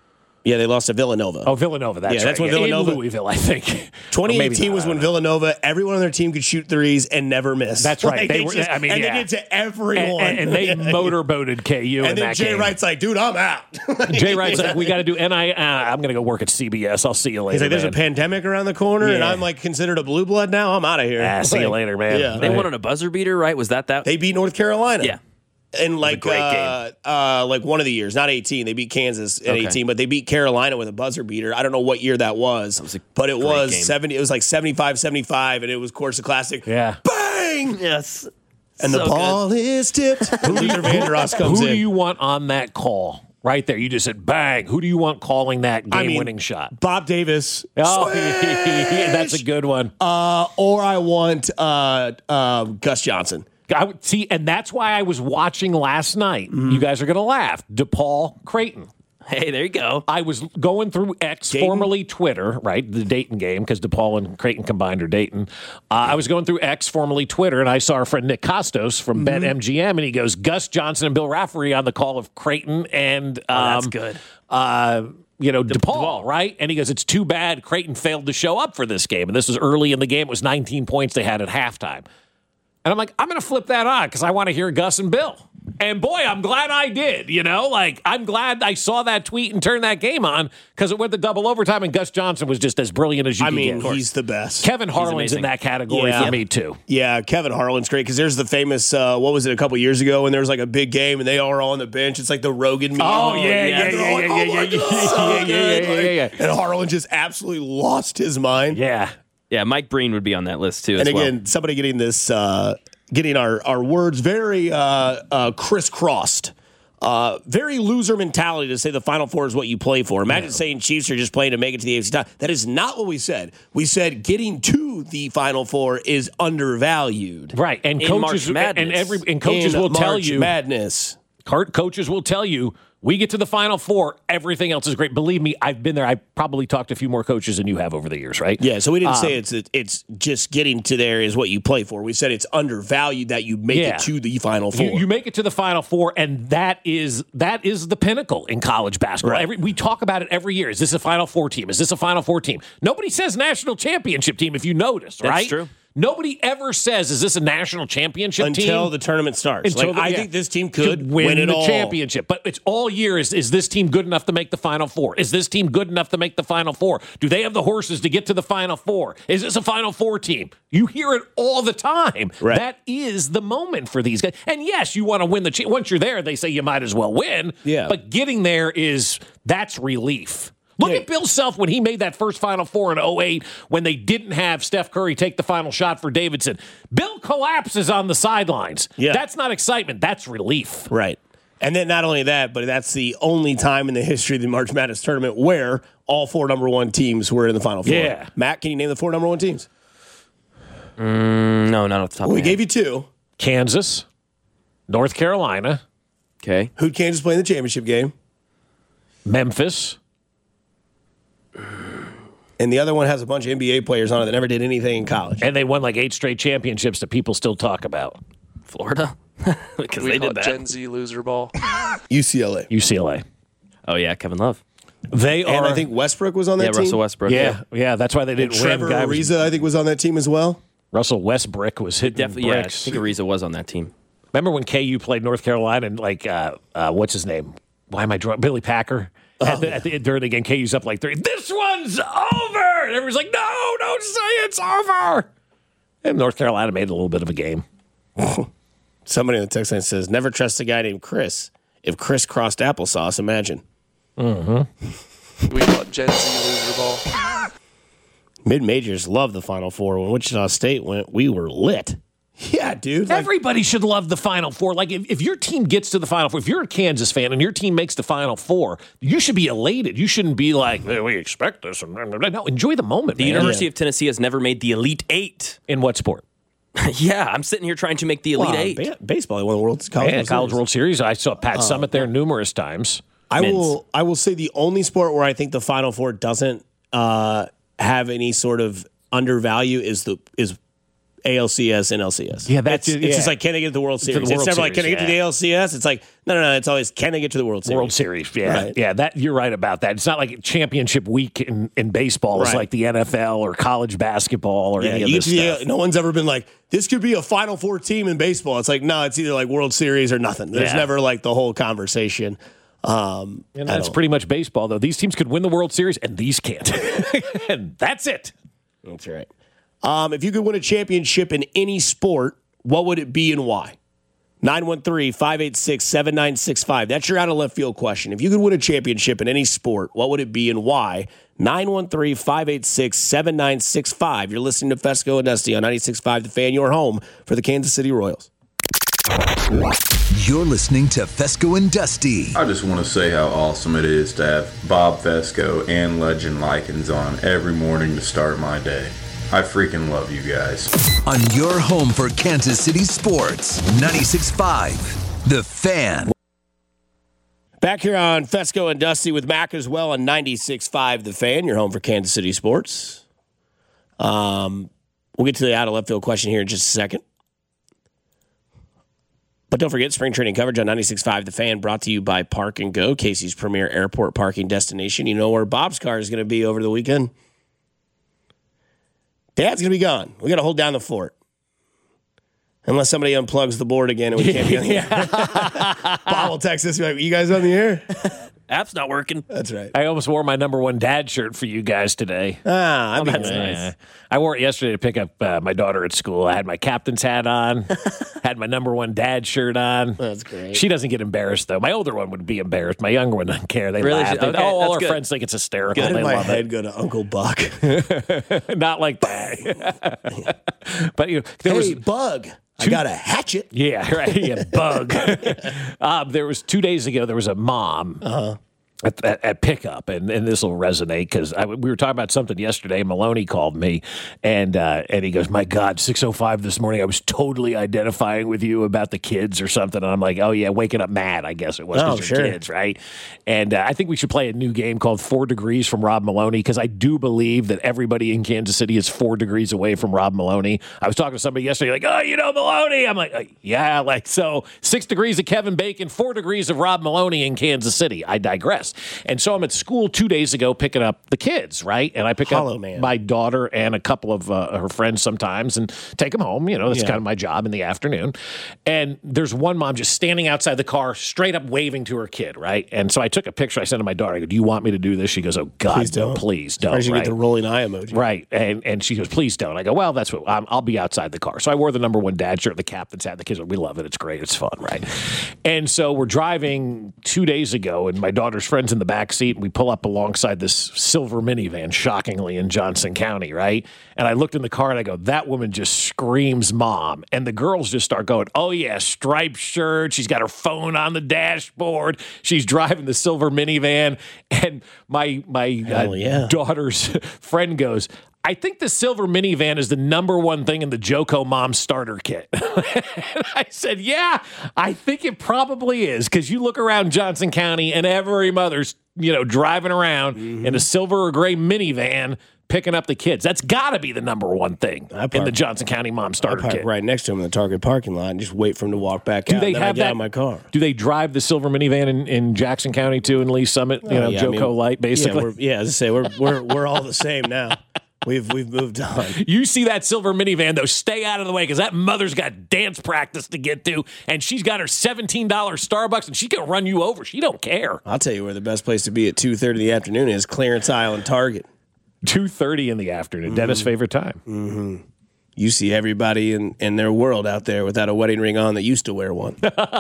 Yeah, they lost to Villanova. Oh, Villanova. That's right. That's when Villanova. In Louisville, I think. 2018 was when Villanova, everyone on their team could shoot threes and never miss. That's right. They did to everyone. And they motorboated KU and in then that Jay game. Wright's like, dude, I'm out. Jay Wright's like, we got to do NI. I'm going to go work at CBS. I'll see you later. He's like, there's man. a pandemic around the corner, and I'm like considered a blue blood now. I'm out of here. See you later, man. Yeah. They won on a buzzer beater, right? Was that? They beat North Carolina. Yeah. And like great game. like one of the years, not 18. They beat Kansas at 18, but they beat Carolina with a buzzer beater. I don't know what year that was, but it was game. 70. It was like 75-75, and it was, of course, a classic. Yeah. Bang! Yes. And the ball is tipped. Luther Vandross comes Who in. do you want on that call? Right there. You just said bang. Who do you want calling that game-winning shot? Bob Davis. Oh, that's a good one. Or I want Gus Johnson. I would see, and that's why I was watching last night. You guys are going to laugh. DePaul Creighton. Hey, there you go. I was going through X, formerly Twitter, right? The Dayton game, because DePaul and Creighton combined are Dayton. I was going through X, formerly Twitter, and I saw our friend Nick Costos from BetMGM, and he goes, Gus Johnson and Bill Raftery on the call of Creighton and that's good. DePaul, right? And he goes, it's too bad Creighton failed to show up for this game. And this was early in the game. It was 19 points they had at halftime. And I'm like, I'm going to flip that on because I want to hear Gus and Bill. And boy, I'm glad I did, I'm glad I saw that tweet and turned that game on because it went to double overtime and Gus Johnson was just as brilliant as you can get. He's the best. Kevin Harlan's in that category for me, too. Yeah, Kevin Harlan's great because there's the famous, what was it, a couple years ago when there was like a big game and they all were on the bench. It's like the Rogan meme. Oh, yeah. And Harlan just absolutely lost his mind. Yeah. Yeah, Mike Breen would be on that list, too, and again, somebody getting this, getting our words very crisscrossed. Very loser mentality to say the Final Four is what you play for. Imagine saying Chiefs are just playing to make it to the AFC title. That is not what we said. We said getting to the Final Four is undervalued. Right, and in coaches March Madness. and coaches will tell you Madness. Coaches will tell you we get to the Final Four, everything else is great. Believe me, I've been there. I probably talked to a few more coaches than you have over the years, right? Yeah, so we didn't say it's just getting to there is what you play for. We said it's undervalued that you make it to the Final Four. You make it to the Final Four, and that is the pinnacle in college basketball. Right. We talk about it every year. Is this a Final Four team? Is this a Final Four team? Nobody says national championship team, if you notice, right? That's true. Nobody ever says, is this a national championship team? Until the tournament starts. I think this team could win it the all. championship. But it's all year. Is this team good enough to make the Final Four? Is this team good enough to make the Final Four? Do they have the horses to get to the Final Four? Is this a Final Four team? You hear it all the time. Right. That is the moment for these guys. And yes, you want to win the once you're there, they say you might as well win. Yeah. But getting there that's relief. Look at Bill Self when he made that first Final Four in 2008 when they didn't have Steph Curry take the final shot for Davidson. Bill collapses on the sidelines. Yeah. That's not excitement. That's relief. Right. And then not only that, but that's the only time in the history of the March Madness tournament where all four number one teams were in the Final Four. Yeah. Matt, can you name the four number one teams? No, not off the top of my We head. gave you two. Kansas, North Carolina, Okay. Who'd Kansas play in the championship game? Memphis. And the other one has a bunch of NBA players on it that never did anything in college. And they won like 8 straight championships that people still talk about. Florida? Because We they call did it that. Gen Z loser ball. UCLA. UCLA. Oh, yeah, Kevin Love. They And are. I think Westbrook was on that Yeah, team. Russell Westbrook. Yeah, that's why they didn't Trevor win. Ariza, I think, was on that team as well. Russell Westbrook was hitting Definitely, yeah. I bricks. think Ariza was on that team. Remember when KU played North Carolina and what's his name? Why am I drawing? Billy Packer. During the game, KU's up like 3. This one's over! And everyone's like, no, don't say it's over! And North Carolina made a little bit of a game. Somebody in the text line says, never trust a guy named Chris. If Chris crossed applesauce, imagine. Mm-hmm. We call it Gen Z loser ball. Mid-majors love the Final Four. When Wichita State went, we were lit. Yeah, dude. Everybody should love the Final Four. Like, if your team gets to the Final Four, if you're a Kansas fan and your team makes the Final Four, you should be elated. You shouldn't be like, we expect this. No, enjoy the moment, The man. University of Tennessee has never made the Elite Eight. In what sport? Yeah, I'm sitting here trying to make the Elite Eight. Baseball, they won the World College World Series. I saw Pat Summitt there numerous times. I will say the only sport where I think the Final Four doesn't have any sort of undervalue is ALCS and LCS. Yeah, it's just like, can they get to the World Series? It's never like, can they get to the ALCS? It's like, no. It's always, can they get to the World Series? World Series, yeah. Right. Yeah, that you're right about that. It's not like championship week in baseball. It's like the NFL or college basketball or any of this stuff. No one's ever been like, this could be a Final Four team in baseball. It's like, no, it's either like World Series or nothing. There's never like the whole conversation. And that's pretty much baseball, though. These teams could win the World Series, and these can't. And that's it. That's right. If you could win a championship in any sport, what would it be and why? 913-586-7965. That's your out of left field question. If you could win a championship in any sport, what would it be and why? 913-586-7965. You're listening to Fesco and Dusty on 96.5 The Fan, your home for the Kansas City Royals. You're listening to Fesco and Dusty. I just want to say how awesome it is to have Bob Fesco and Legend Likens on every morning to start my day. I freaking love you guys. On your home for Kansas City sports, 96.5 The Fan. Back here on Fesco and Dusty with Mac as well on 96.5 The Fan, your home for Kansas City sports. We'll get to the out of left field question here in just a second. But don't forget, spring training coverage on 96.5 The Fan, brought to you by Park & Go, Casey's premier airport parking destination. You know where Bob's car is going to be over the weekend? Dad's going to be gone. We got to hold down the fort. Unless somebody unplugs the board again and we can't be on the air. Bob will text us, like, you guys on the air? App's not working. That's right. I almost wore my number one dad shirt for you guys today. That's nice. I wore it yesterday to pick up my daughter at school. I had my captain's hat on, had my number one dad shirt on. That's great. She doesn't get embarrassed, though. My older one would be embarrassed. My younger one doesn't care. They laugh. Okay, all our good. friends think it's hysterical. Good. They My love head it. go to Uncle Buck. Not like that. But there was Bug. I got a hatchet. Yeah, right. Yeah, Bug. There was 2 days ago, there was a mom at pickup, and this will resonate because we were talking about something yesterday. Maloney called me, and he goes, "My God, 6:05 this morning, I was totally identifying with you about the kids or something." And I'm like, "Oh yeah, waking up mad, I guess it was because they're kids, right?" And I think we should play a new game called 4 Degrees from Rob Maloney, because I do believe that everybody in Kansas City is 4 degrees away from Rob Maloney. I was talking to somebody yesterday, like, "Oh, you know Maloney?" I'm like, "Yeah," like, so 6 degrees of Kevin Bacon, 4 degrees of Rob Maloney in Kansas City. I digress. And so I'm at school 2 days ago picking up the kids, right? And I pick up my daughter and a couple of her friends sometimes and take them home. You know, that's kind of my job in the afternoon. And there's one mom just standing outside the car, straight up waving to her kid, right? And so I took a picture. I sent to my daughter. I go, "Do you want me to do this?" She goes, "Oh, God, please don't. Please don't." Right? Get the rolling eye emoji. Right. And she goes, "Please don't." I go, "Well, that's what I'll be outside the car." So I wore the number one dad shirt, the captain's hat. The kids, we love it. It's great. It's fun, right? And so we're driving 2 days ago, and my daughter's friend's in the back seat, and we pull up alongside this silver minivan, shockingly, in Johnson County, right? And I looked in the car, and I go, "That woman just screams mom." And the girls just start going, "Oh, yeah, striped shirt. She's got her phone on the dashboard. She's driving the silver minivan." And my daughter's friend goes, "I think the silver minivan is the number one thing in the Joko Mom starter kit." And I said, "Yeah, I think it probably is, because you look around Johnson County and every mother's, driving around in a silver or gray minivan picking up the kids. That's got to be the number one thing in the Johnson County Mom starter kit." Right next to him in the Target parking lot and just wait for him to walk back out. Do they have that in my car? Do they drive the silver minivan in Jackson County too, in Lee Summit? Joko Light, basically. Yeah, as I say, we're all the same now. We've moved on. You see that silver minivan, though, stay out of the way, because that mother's got dance practice to get to, and she's got her $17 Starbucks, and she can run you over. She don't care. I'll tell you where the best place to be at 2:30 in the afternoon is clearance aisle in Target. 2:30 in the afternoon. Dennis' favorite time. Mm-hmm. You see everybody in their world out there without a wedding ring on that used to wear one.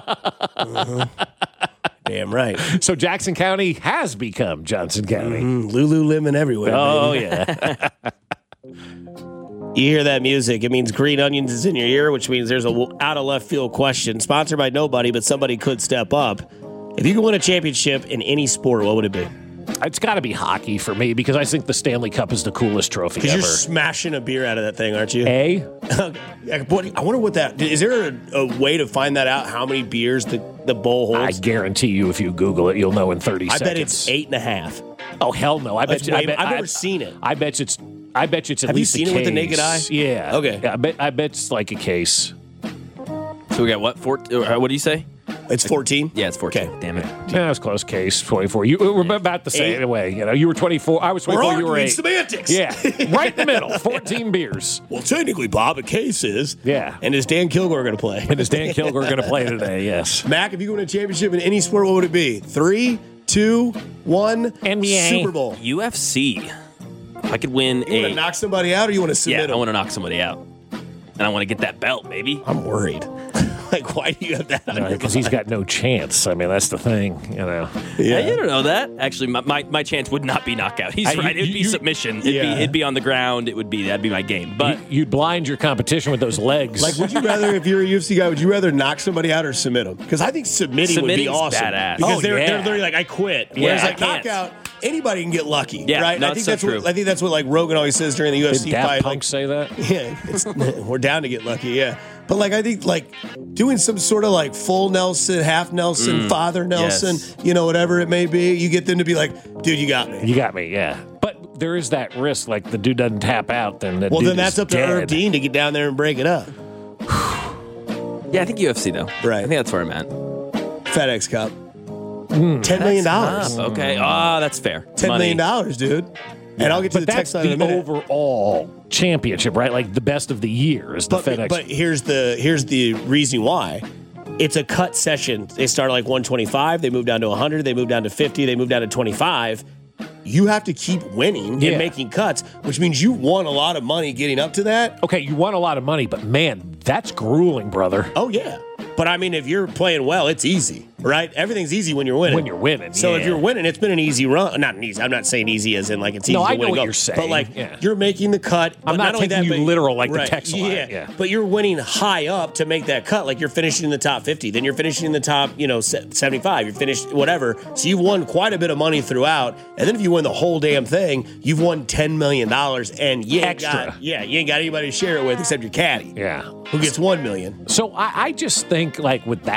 Damn right. So Jackson County has become Johnson County. Lululemon everywhere. Oh, baby. yeah. You hear that music, it means Green Onions is in your ear, which means there's a out of left field question sponsored by nobody, but somebody could step up. If you could win a championship in any sport, what would it be? It's got to be hockey for me, because I think the Stanley Cup is the coolest trophy ever. Because you're smashing a beer out of that thing, aren't you? Okay. I wonder what that is. There a way to find that out? How many beers the bowl holds? I guarantee you, if you Google it, you'll know in 30 seconds. I bet it's 8.5. Oh, hell no! I've never seen it. I bet it's I bet you it's at Have least you seen a it with the case. naked eye? Yeah. Okay. Yeah, I bet it's like a case. So we got what? What do you say? It's 14? Yeah, it's 14. Okay. Damn it. Yeah, it's close. Case 24. We're about the same way. You know, you were 24. I was 24. You were 8. Semantics. Yeah, right in the middle. 14 beers. Well, technically, Bob, a case is. Yeah. And is Dan Kilgore going to play? And is Dan Kilgore going to play today? Yes. Mac, if you win a championship in any sport, what would it be? 3, 2, 1. NBA. Super Bowl. UFC. If I could win You want to knock somebody out or you want to submit Yeah, I them? want to knock somebody out. And I want to get that belt, baby. I'm worried. Like, why do you have that? Because he's got no chance. I mean, that's the thing, you know. Yeah. You don't know that. Actually, my chance would not be knockout. He's right. It'd be submission. It'd be on the ground. That'd be my game. But you'd blind your competition with those legs. Like, would you rather, if you're a UFC guy, would you rather knock somebody out or submit them? Because I think submitting would be awesome. Badass. Because they're literally like, I quit. Yeah, Whereas like I can't. knockout, anybody can get lucky. Yeah, right? no, I think it's so that's true. I think that's what like Rogan always says during the UFC Did Daft fight. Punk say that? Yeah, we're down to get lucky. Yeah. But like I think like doing some sort of like full Nelson, half Nelson, father Nelson, you know, whatever it may be, you get them to be like, dude, you got me. You got me, yeah. But there is that risk, like the dude doesn't tap out, then the Well, dude then that's is up to dead. Herb Dean to get down there and break it up. yeah, I think UFC though. Right. I think that's where I'm at. FedEx Cup. $10 million. Okay. That's fair. $10 million, dude. And I'll get to But the that's text line in a the minute. overall championship, right? Like the best of the year is the FedEx. But here's the reason why. It's a cut session. They start at like 125. They move down to 100. They move down to 50. They move down to 25. You have to keep winning and making cuts, which means you won a lot of money getting up to that. Okay, you won a lot of money, but man, that's grueling, brother. Oh, yeah. But I mean, if you're playing well, it's easy, right? Everything's easy when you're winning. When you're winning, So if you're winning, it's been an easy run. Not an easy. I'm not saying easy as in like it's easy No, to I win know and what go. you're saying. But like Yeah. you're making the cut. I'm but not only taking that, you but- literal like the right, text line. Yeah. But you're winning high up to make that cut. Like you're finishing in the top 50. Then you're finishing in the top, 75. You're finished whatever. So you've won quite a bit of money throughout. And then if you win the whole damn thing, you've won $10 million. And you ain't Extra. you ain't got anybody to share it with except your caddy. Yeah. Who gets $1 million. So I just think like with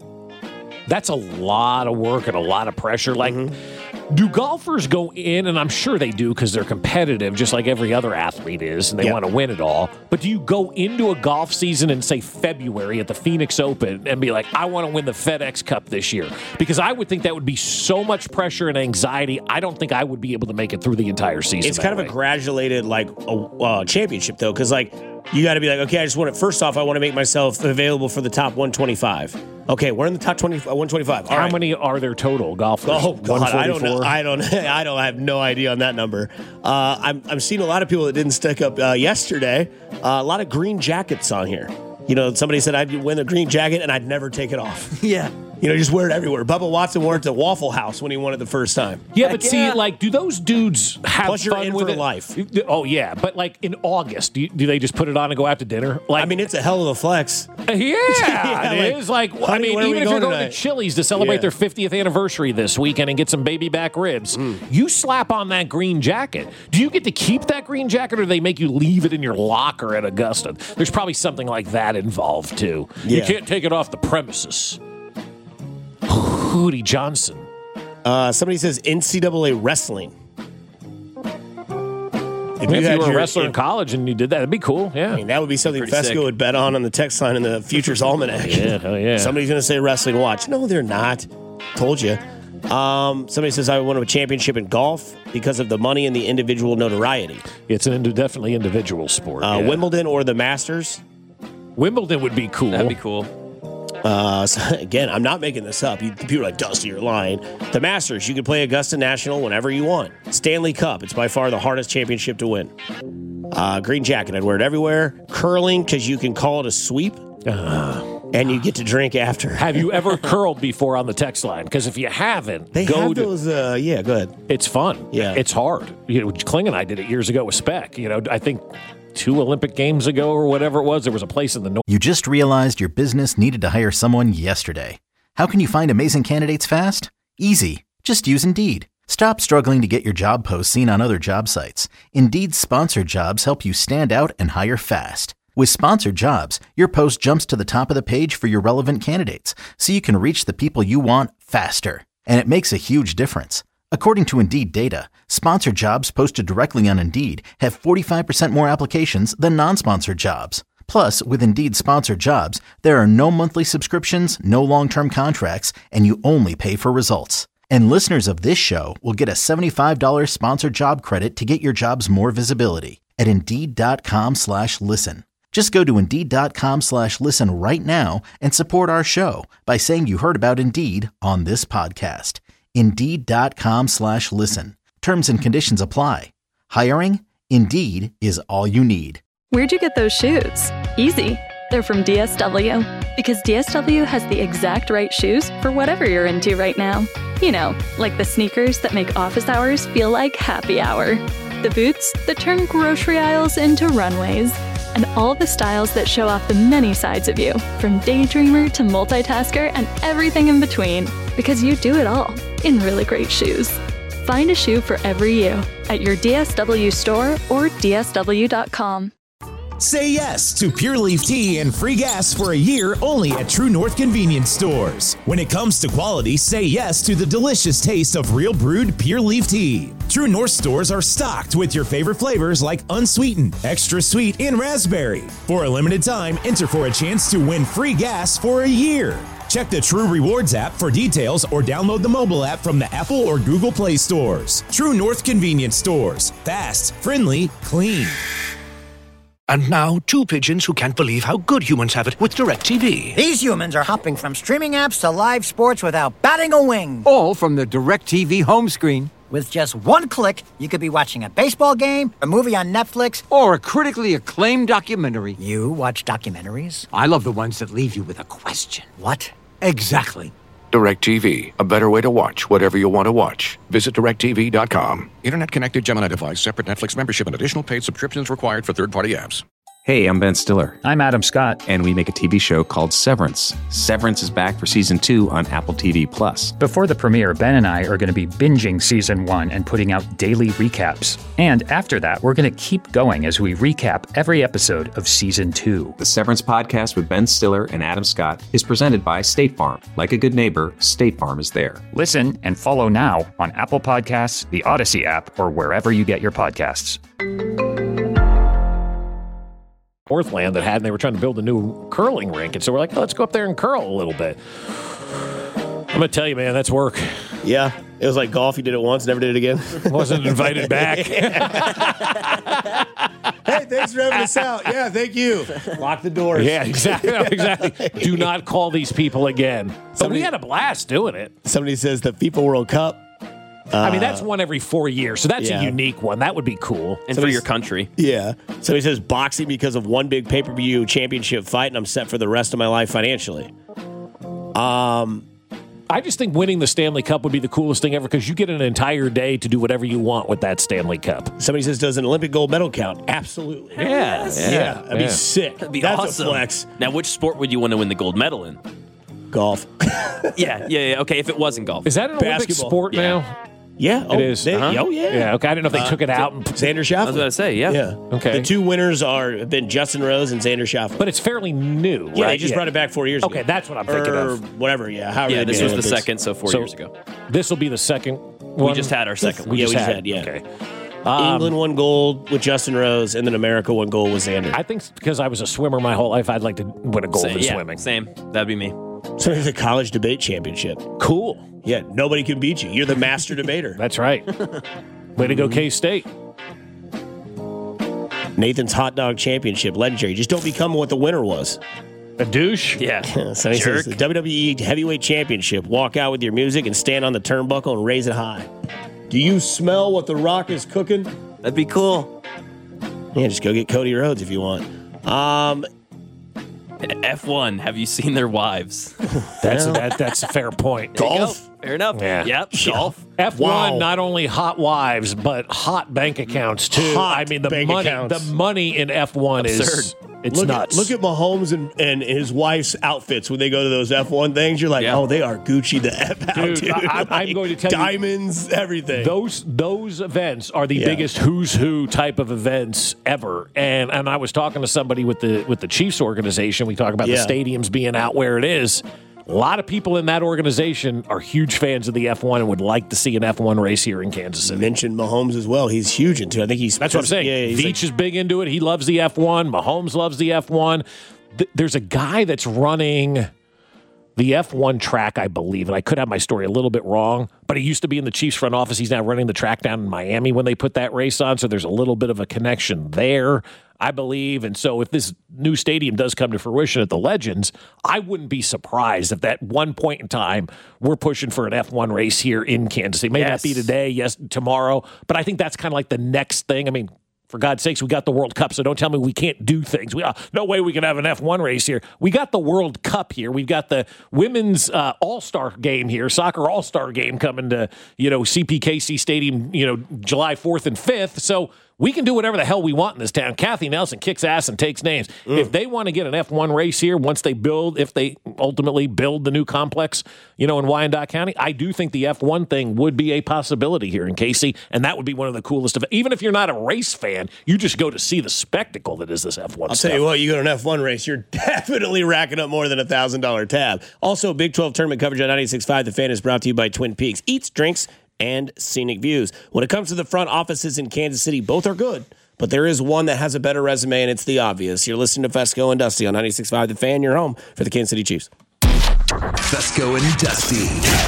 that's a lot of work and a lot of pressure. Like, do golfers go in, and I'm sure they do because they're competitive, just like every other athlete is, and they want to win it all. But do you go into a golf season in, say, February at the Phoenix Open and be like, I want to win the FedEx Cup this year? Because I would think that would be so much pressure and anxiety. I don't think I would be able to make it through the entire season. It's kind of a graduated like championship though, because like you got to be like, okay, I just want it. First off, I want to make myself available for the top 125. Okay, we're in the top 125. All How right. many are there total golfers? Oh God, I don't know. 144? I have no idea on that number. I'm seeing a lot of people that didn't stick up yesterday. A lot of green jackets on here. Somebody said I'd win a green jacket and I'd never take it off. Yeah. Just wear it everywhere. Bubba Watson wore it to Waffle House when he won it the first time. Yeah, but see, like, do those dudes have Plus, you're fun in with for it? life. Oh, yeah. But, like, in August, do they just put it on and go out to dinner? Like, I mean, it's a hell of a flex. Yeah, it like, is. Like, I honey, mean, where are even we if you're going going tonight? to Chili's to celebrate Yeah. their 50th anniversary this weekend and get some baby back ribs, you slap on that green jacket. Do you get to keep that green jacket, or do they make you leave it in your locker at Augusta? There's probably something like that involved, too. You Yeah. can't take it off the premises. Hootie Johnson. Somebody says NCAA wrestling. If you were a wrestler in college and you did that, that'd be cool. Yeah. I mean, that would be something Pretty Fesco sick. would bet on the text line in the Futures Almanac. Yeah, hell yeah. Somebody's going to say wrestling watch. No, they're not. Told you. Somebody says I won a championship in golf because of the money and the individual notoriety. It's an definitely individual sport. yeah. Wimbledon or the Masters. Wimbledon would be cool. That'd be cool. So again, I'm not making this up. People are like, Dusty, you're lying. The Masters, you can play Augusta National whenever you want. Stanley Cup, it's by far the hardest championship to win. Green jacket, I'd wear it everywhere. Curling, because you can call it a sweep. And you get to drink after. Have you ever curled before on the text line? Because if you haven't, They go have to. those, yeah, go ahead. It's fun. Yeah. It's hard. Kling and I did it years ago with Spec. I think 2 Olympic Games ago or whatever it was, there was a place in the north. You just realized your business needed to hire someone yesterday. How can you find amazing candidates fast? Easy. Just use Indeed. Stop struggling to get your job posts seen on other job sites. Indeed's sponsored jobs help you stand out and hire fast. With sponsored jobs, your post jumps to the top of the page for your relevant candidates, so you can reach the people you want faster. And it makes a huge difference. According to Indeed data, sponsored jobs posted directly on Indeed have 45% more applications than non-sponsored jobs. Plus, with Indeed sponsored jobs, there are no monthly subscriptions, no long-term contracts, and you only pay for results. And listeners of this show will get a $75 sponsored job credit to get your jobs more visibility at Indeed.com/listen. Just go to Indeed.com/listen right now and support our show by saying you heard about Indeed on this podcast. Indeed.com/listen. Terms and conditions apply. Hiring? Indeed is all you need. Where'd you get those shoes? Easy. They're from DSW. Because DSW has the exact right shoes for whatever you're into right now. You know, like the sneakers that make office hours feel like happy hour. The boots that turn grocery aisles into runways. And all the styles that show off the many sides of you, from daydreamer to multitasker and everything in between. Because you do it all in really great shoes. Find a shoe for every you at your DSW store or DSW.com. Say yes to Pure Leaf Tea and free gas for a year only at True North Convenience Stores. When it comes to quality, say yes to the delicious taste of real brewed Pure Leaf Tea. True North stores are stocked with your favorite flavors like unsweetened, extra sweet, and raspberry. For a limited time, enter for a chance to win free gas for a year. Check the True Rewards app for details or download the mobile app from the Apple or Google Play stores. True North Convenience Stores. Fast, friendly, clean. And now, two pigeons who can't believe how good humans have it with DirecTV. These humans are hopping from streaming apps to live sports without batting a wing. All from the DirecTV home screen. With just one click, you could be watching a baseball game, a movie on Netflix, or a critically acclaimed documentary. You watch documentaries? I love the ones that leave you with a question. What? Exactly. DirecTV, a better way to watch whatever you want to watch. Visit DirecTV.com. Internet-connected Gemini device, separate Netflix membership, and additional paid subscriptions required for third-party apps. Hey, I'm Ben Stiller. I'm Adam Scott. And we make a TV show called Severance. Severance is back for Season 2 on Apple TV+. Before the premiere, Ben and I are going to be binging Season 1 and putting out daily recaps. And after that, we're going to keep going as we recap every episode of Season 2. The Severance podcast with Ben Stiller and Adam Scott is presented by State Farm. Like a good neighbor, State Farm is there. Listen and follow now on Apple Podcasts, the Odyssey app, or wherever you get your podcasts. Northland that had, and they were trying to build a new curling rink. And so we're like, oh, let's go up there and curl a little bit. I'm going to tell you, man, that's work. Yeah. It was like golf. You did it once, never did it again. Wasn't invited back. Hey, thanks for having us out. Yeah, thank you. Lock the doors. Yeah, exactly. Exactly. Do not call these people again. But we had a blast doing it. Somebody says the FIFA World Cup. I mean, that's one every 4 years, so that's a unique one. That would be cool. And for your country. Yeah. Somebody says boxing because of one big pay-per-view championship fight, and I'm set for the rest of my life financially. I just think winning the Stanley Cup would be the coolest thing ever because you get an entire day to do whatever you want with that Stanley Cup. Somebody says, does an Olympic gold medal count? Absolutely. Yeah. That'd be sick. That'd be That's awesome. a flex. Now, which sport would you want to win the gold medal in? Golf. Yeah. Okay, if it wasn't golf. Is that an Olympic sport now? Yeah. It is. Oh, yeah. Yeah, okay. I didn't know if they took it out. Xander Schauffele. I was going to say, yeah. Okay. The two winners have been Justin Rose and Xander Schauffele. But it's fairly new, right? Yeah, they just brought it back 4 years ago. Okay, that's what I'm thinking of. Whatever, yeah. However Yeah, they this did was it. the second, so 4 years ago. This will be the second one? We just had our second one. We just had. Okay. England won gold with Justin Rose, and then America won gold with Xander. I think because I was a swimmer my whole life, I'd like to win a gold in swimming. Same. That'd be me. So there's a college debate championship. Cool. Yeah, nobody can beat you. You're the master debater. That's right. Way to go, K-State. Nathan's Hot Dog Championship, legendary. Just don't become what the winner was. A douche? Yeah. So he says the WWE Heavyweight Championship. Walk out with your music and stand on the turnbuckle and raise it high. Do you smell what The Rock is cooking? That'd be cool. Yeah, just go get Cody Rhodes if you want. F1, have you seen their wives? That's a fair point. Golf? Fair enough. Yeah. Yep. Golf. F1, not only hot wives, but hot bank accounts, too. Hot I mean, the bank money accounts. The money in F1 is absurd. It's nuts. Look at Mahomes and his wife's outfits when they go to those F1 things. You're like, oh, they are Gucci the F out, dude. I'm going to tell diamonds, everything. Those events are the biggest who's who type of events ever. And I was talking to somebody with the Chiefs organization. We talk about the stadiums being out where it is. A lot of people in that organization are huge fans of the F1 and would like to see an F1 race here in Kansas City. You mentioned Mahomes as well. He's huge into it. I think That's what I'm saying. Yeah, Veach is big into it. He loves the F1. Mahomes loves the F1. There's a guy that's running the F1 track, I believe, and I could have my story a little bit wrong, but he used to be in the Chiefs front office. He's now running the track down in Miami when they put that race on, so there's a little bit of a connection there, I believe. And so if this new stadium does come to fruition at the Legends, I wouldn't be surprised if at one point in time we're pushing for an F1 race here in Kansas City. May not be today, tomorrow, but I think that's kind of like the next thing. I mean, for God's sakes, we got the World Cup, so don't tell me we can't do things. No way we can have an F1 race here. We got the World Cup here. We've got the women's all-star game here, soccer all-star game coming to, CPKC Stadium, July 4th and 5th. So we can do whatever the hell we want in this town. Kathy Nelson kicks ass and takes names. If they want to get an F1 race here, if they ultimately build the new complex, in Wyandotte County, I do think the F1 thing would be a possibility here in KC, and that would be one of the coolest of it. Even if you're not a race fan, you just go to see the spectacle that is this F1 I'll stuff. tell you what, you go to an F1 race, you're definitely racking up more than $1,000 tab. Also, Big 12 tournament coverage on 96.5. The Fan is brought to you by Twin Peaks Eats, Drinks, and Scenic Views. When it comes to the front offices in Kansas City, both are good, but there is one that has a better resume, and it's the obvious. You're listening to Fesco and Dusty on 96.5 The Fan, your home for the Kansas City Chiefs. Fesco and Dusty.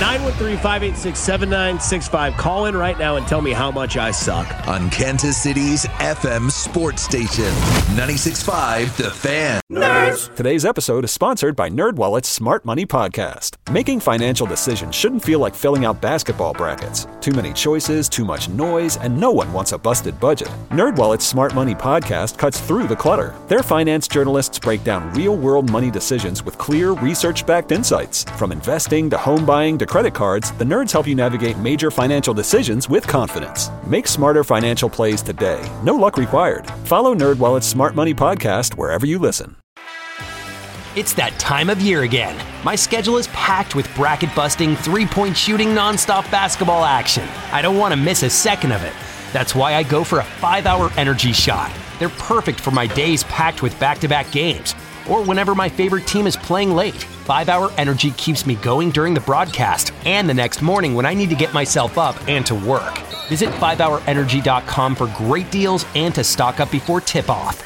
913-586-7965. Call in right now and tell me how much I suck. On Kansas City's FM sports station, 96.5 The Fan. Nerds. Today's episode is sponsored by NerdWallet's Smart Money Podcast. Making financial decisions shouldn't feel like filling out basketball brackets. Too many choices, too much noise, and no one wants a busted budget. NerdWallet's Smart Money Podcast cuts through the clutter. Their finance journalists break down real-world money decisions with clear, research-backed insights. From investing to home buying to credit cards, the nerds help you navigate major financial decisions with confidence. Make smarter financial plays today. No luck required. Follow NerdWallet's Smart Money Podcast wherever you listen. It's that time of year again. My schedule is packed with bracket-busting, three-point shooting, nonstop basketball action. I don't want to miss a second of it. That's why I go for a 5-hour energy shot. They're perfect for my days packed with back-to-back games, or whenever my favorite team is playing late. 5-hour energy keeps me going during the broadcast and the next morning when I need to get myself up and to work. Visit 5hourenergy.com for great deals and to stock up before tip-off.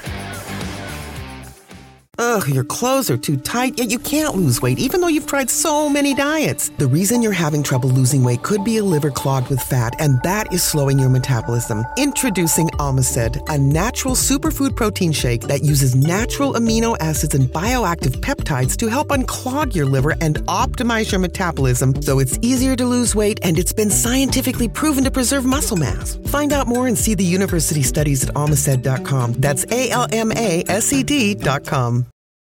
Ugh, your clothes are too tight, yet you can't lose weight even though you've tried so many diets. The reason you're having trouble losing weight could be a liver clogged with fat, and that is slowing your metabolism. Introducing Omicid, a natural superfood protein shake that uses natural amino acids and bioactive peptides to help unclog your liver and optimize your metabolism so it's easier to lose weight, and it's been scientifically proven to preserve muscle mass. Find out more and see the university studies at Omicid.com. That's ALMASED.com.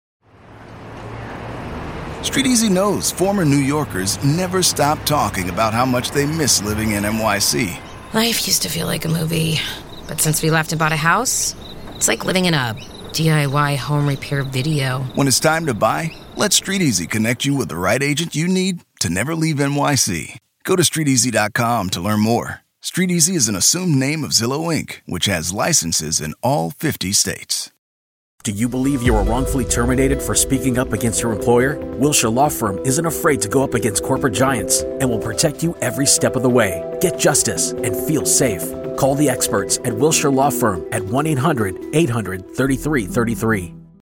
Street Easy knows former New Yorkers never stop talking about how much they miss living in NYC. Life used to feel like a movie, but since we left and bought a house, it's like living in a DIY home repair video. When it's time to buy, let Street Easy connect you with the right agent you need to never leave NYC. Go to StreetEasy.com to learn more. Street Easy is an assumed name of Zillow Inc., which has licenses in all 50 states. Do you believe you were wrongfully terminated for speaking up against your employer? Wilshire Law Firm isn't afraid to go up against corporate giants and will protect you every step of the way. Get justice and feel safe. Call the experts at Wilshire Law Firm at 1-800-800-3333.